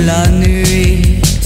la nuit.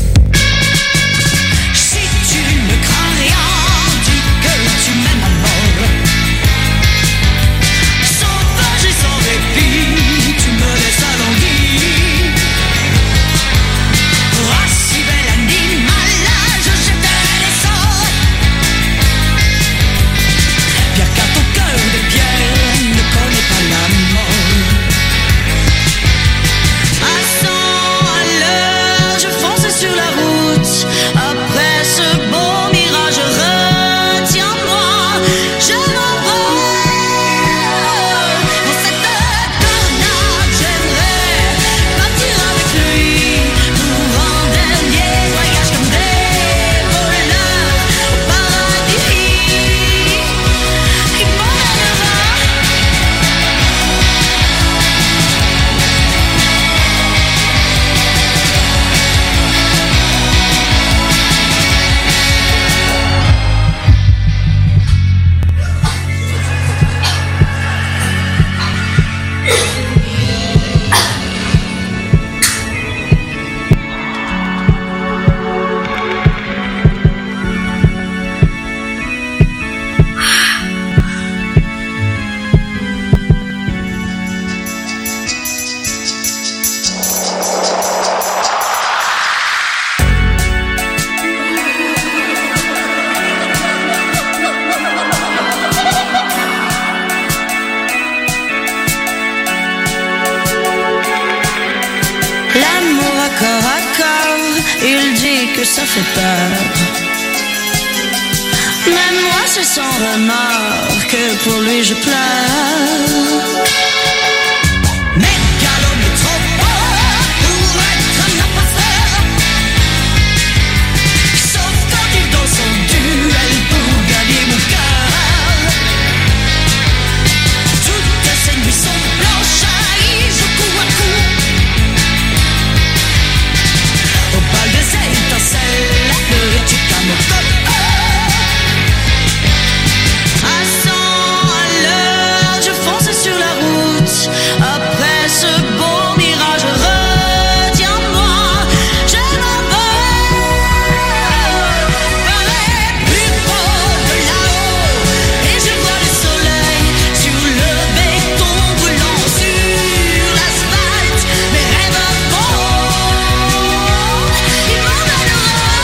Ça fait peur. Même moi c'est sans remords que pour lui je pleure. Mais Galop est trop fort pour être un imposteur. Sauf quand il danse son duel pour gagner mon cœur. Toutes ces nuits sont blanches, il joue coup à coup. Au bal des étincelles, le Chicamocop. À 100 à l'heure, je fonce sur la route. Après ce beau mirage, retiens-moi, je m'en vais vers les plus proches de là-haut. Et je vois le soleil sur le béton brûlant sur l'asphalte. Mes rêves vont, il m'emmènera.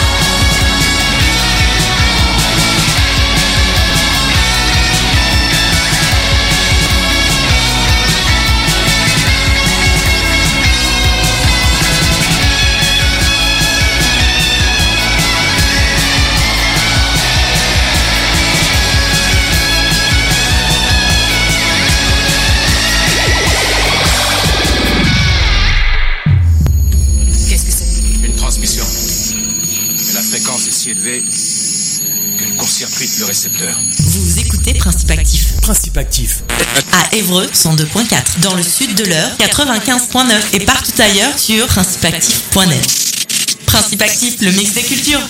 Qu'est-ce que c'est? Une transmission. Mais la fréquence est si élevée qu'elle court-circuite le récepteur. Vous écoutez Principe Actif. Principe Actif. À Évreux, 102.4. Dans le sud de l'Eure, 95.9. Et partout ailleurs sur principeactif.net. Principe Actif, le mix des cultures.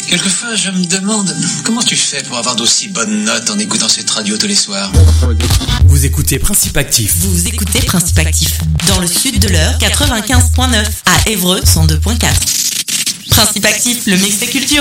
Quelquefois, je me demande comment tu fais pour avoir d'aussi bonnes notes en écoutant cette radio tous les soirs. Vous écoutez Principe Actif. Vous écoutez Principe Actif. Dans le sud de l'heure, 95.9. À Évreux, 102.4. Principe Actif, le mix des cultures.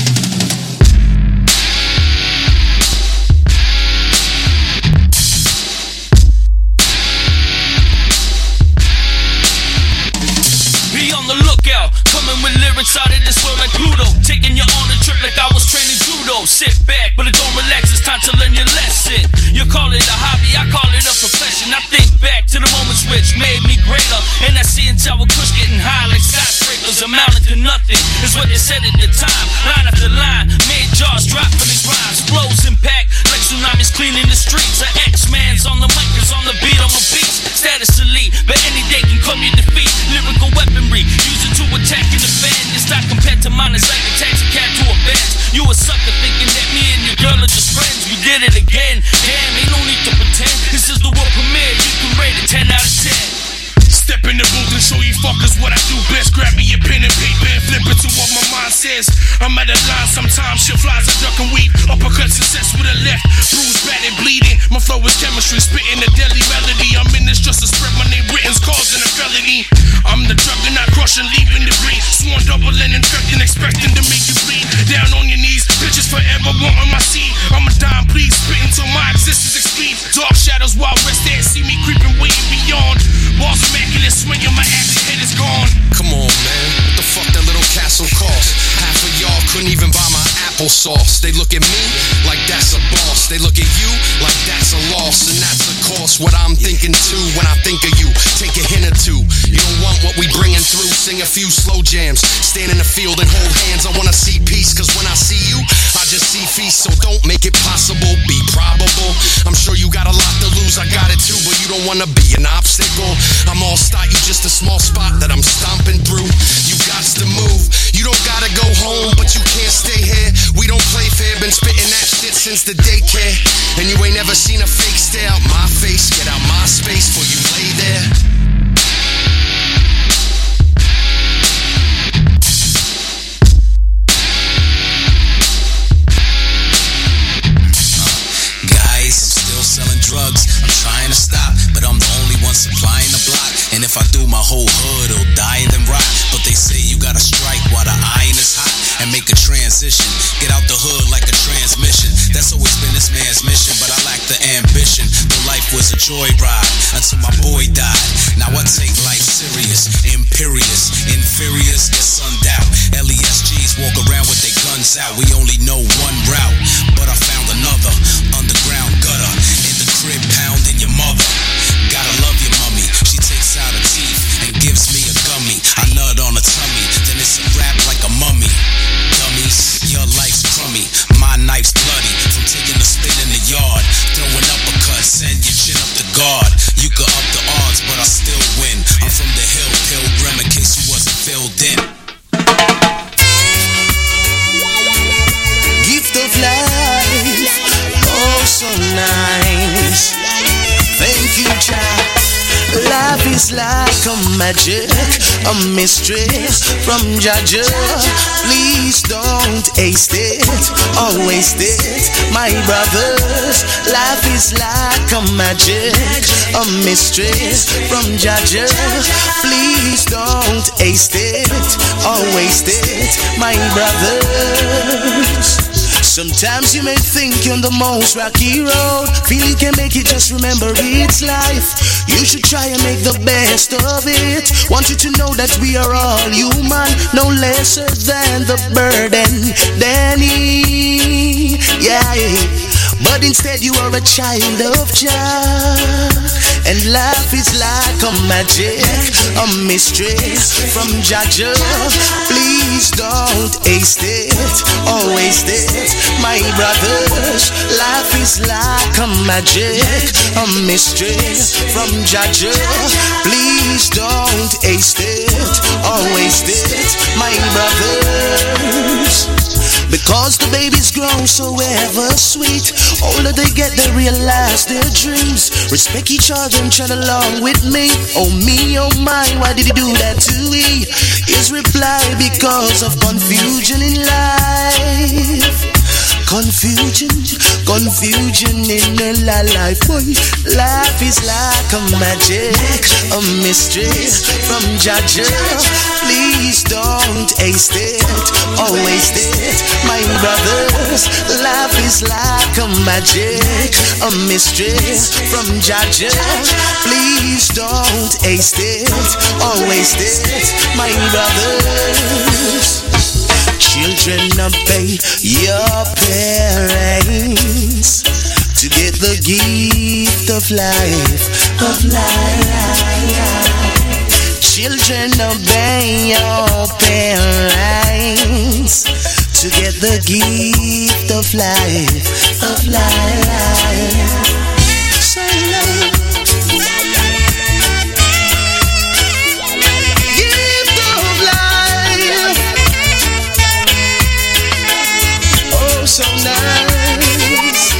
Be on the lookout, coming with lyrics out of this world like Pluto. Taking you on a trip like I was training judo. Sit back, but don't relax, it's time to learn your lesson. You call it a hobby, I call it a profession. I think back to the moments which made me greater. And I see until we're Kush getting high like skyscrapers. Amounting to nothing, is what they said at the time. Line after line, made jaws drop for these rhymes. Flows impact like tsunamis cleaning the streets. A X-Man's on the mic, is on the beat, on my beats. Status elite, but any day can come your defeat. Lyrical weaponry, use it to attack in the band. It's not compared to mine, it's like a taxi cab to a Benz. You a sucker thinking that me and your girl are just friends. We did it again, damn, ain't no need to pretend. This is the world premiere, you can rate it 10 out of 10. Step in the booth and show you fuckers what I do best. Grab me a pen and paper and flip it to what my mind says. I'm at a line sometimes, shit flies, I duck and weave. Uppercut success with a left, bruised, battered, bleeding. My flow is chemistry, spitting a deadly melody. I'm in this just to spread my name, written's causing a felony. I'm the juggernaut, crushing, leaving debris. Sworn double and infecting, expecting to make you bleed. Down on your knees, bitches forever wanting my seed. I'm a dime, please, spitting till my existence expledes. Dark shadows, wild west, there, see me creeping, waiting beyond. Balls immaculate, swinging, my action head is gone. Come on, man, what the fuck that little castle cost? Half of y'all couldn't even buy my applesauce. They look at me like that's a boss. They look at you like that's a loss. And that's of course what I'm thinking too when I think of you. Take a hint or two. You don't want what we bringing through. Sing a few slow jams. Stand in the field and hold hands. I wanna see peace, cause when I see you, I just see feast. So don't make it possible, be probable. I'm sure you got a lot to lose, I got it too, but you don't wanna be an obstacle. I'm all stock, you just a small spot that I'm stomping through. You got to move, you don't gotta go home, but you can't stay here. We don't play fair, been spitting that shit since the daycare. And you ain't never seen a fake stare out my face. Get out my space before you lay there. Selling drugs, I'm trying to stop, but I'm the only one supplying the block. And if I do, my whole hood will die and then rot. But they say you gotta strike while the iron is hot and make a transition. Get out the hood like a transmission. That's always been this man's mission, but I lack the ambition. The life was a joyride until my boy died. Now I take life serious, imperious, inferiors get sunned out. LESGs walk around with their guns out. We only know one route, but I found another underground gutter. In the crib pounding your mother. Gotta love your mummy. She takes out her teeth and gives me a gummy. I nut on her tummy, then it's a rap like a mummy. Dummies, your life's crummy. My knife's bloody from taking a spin in the yard. Throwing uppercuts, send your chin up the guard. You could up the odds, but I still win. I'm from the hill, Pilgrim, in case you wasn't filled in. Gift of life, oh so nice. Thank you, child. Life is like a magic, a mystery from Jaja. Please don't waste it, always it, my brothers. Life is like a magic, a mystery from Jaja. Please don't waste it, always it, my brothers. Sometimes you may think you're on the most rocky road, feel you can make it, just remember it's life. You should try and make the best of it. Want you to know that we are all human, no lesser than the burden Danny. Yeah, but instead you are a child of Jah. And life is like a magic, a mystery from Jaja. Please don't waste it, always it, my brothers. Life is like a magic, a mystery from Jaja. Please don't waste it, always it, my brothers. Because the babies grow so ever sweet. Older they get, they realize their dreams. Respect each other and tread along with me. Oh me, oh my, why did he do that to me? His reply, because of confusion in life. Confusion in a life, boy. Life is like a magic, a mystery from Jaja. Please don't waste it, always it, my brothers. Life is like a magic, a mystery from Jaja. Please don't waste it, always it, my brothers. Children, obey your parents to get the gift of life, Children, obey your parents to get the gift of life, So love. So nice,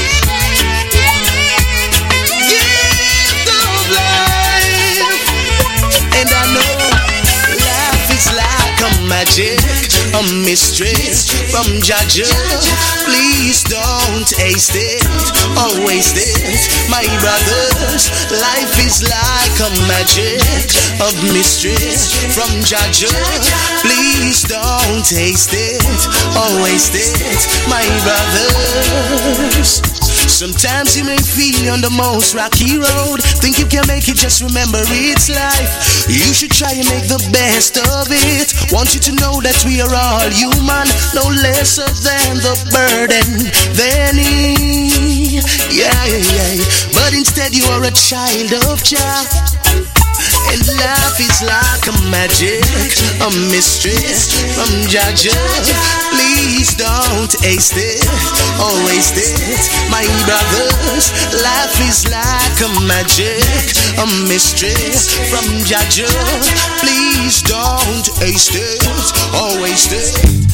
gift of life. And I know life is like a magic, a mystery from Jaja. Please don't waste it, always it, my brothers. Life is like a magic, a mystery from Jaja. Please don't taste it, always it, my brothers. Sometimes you may feel on the most rocky road. Think you can make it, just remember it's life. You should try and make the best of it. Want you to know that we are all human, no lesser than the burden than he. Yeah. But instead you are a child of Jah. And life is like a magic, a mystery from Jaja. Please don't waste it, always it, my brothers. Life is like a magic, a mystery from Jaja. Please don't waste it, always it.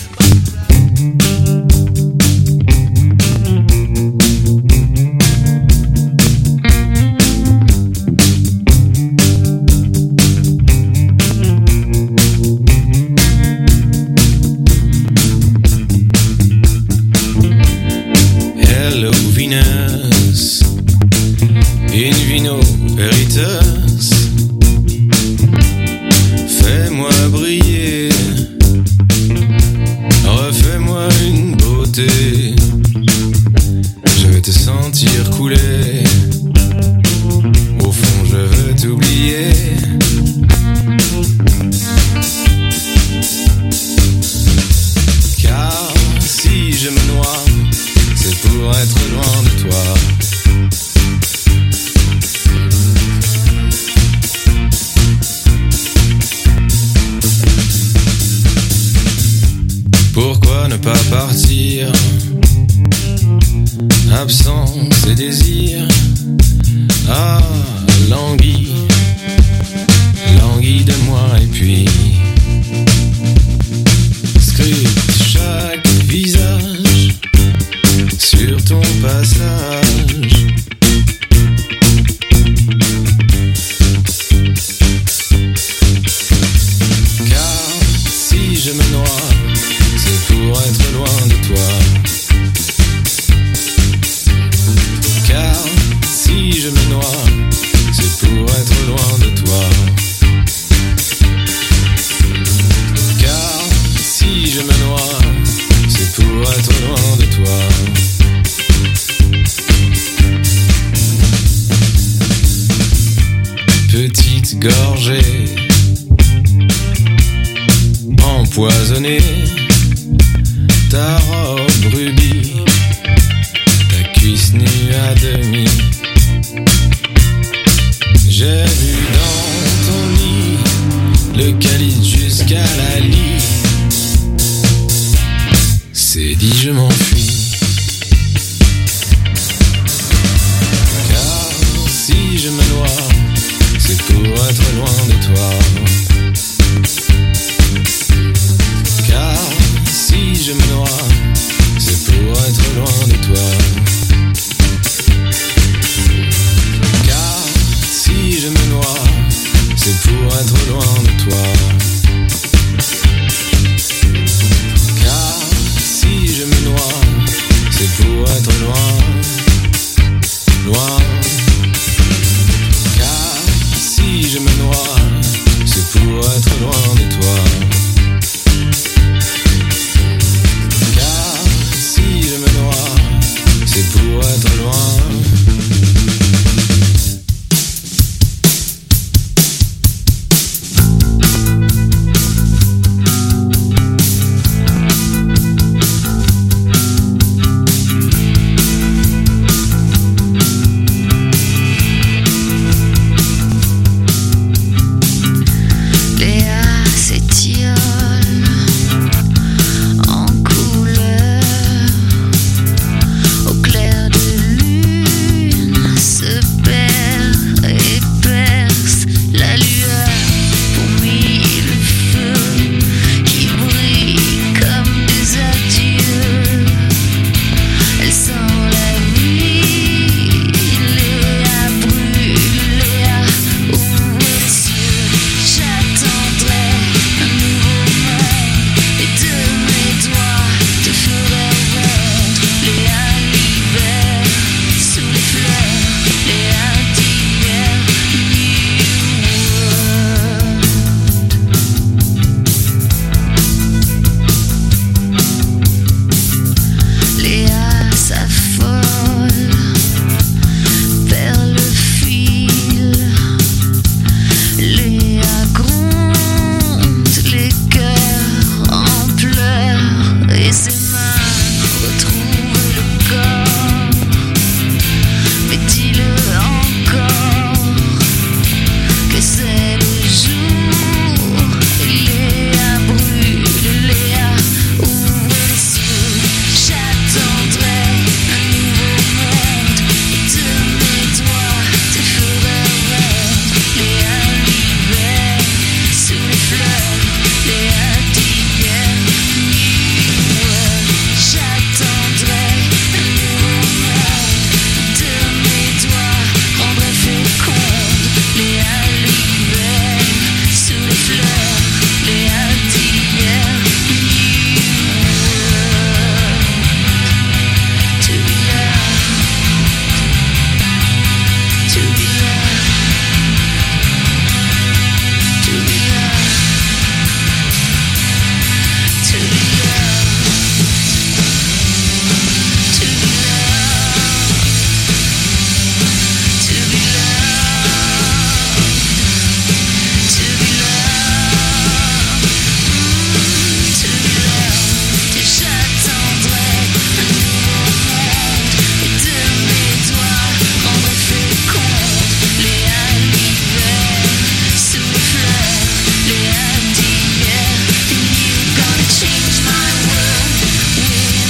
Fais-moi briller, refais-moi une beauté. Je veux te sentir couler, au fond je veux t'oublier. Car si je me noie, c'est pour être loin de toi. Pourquoi ne pas partir? Absence et désir. Ah, languis de moi et puis script chaque visage sur ton passage. Car si je me noie, c'est pour être loin de toi. Car si je me noie, c'est pour être loin de toi. Car si je me noie, c'est pour être loin de toi. Petite gorgée empoisonnée, ta robe rubis, ta cuisse nue à demi. J'ai vu dans ton lit le calice jusqu'à la lie. C'est dit, je m'enfuis. Car si je me noie, c'est pour être loin de toi. Car si je me noie, être loin.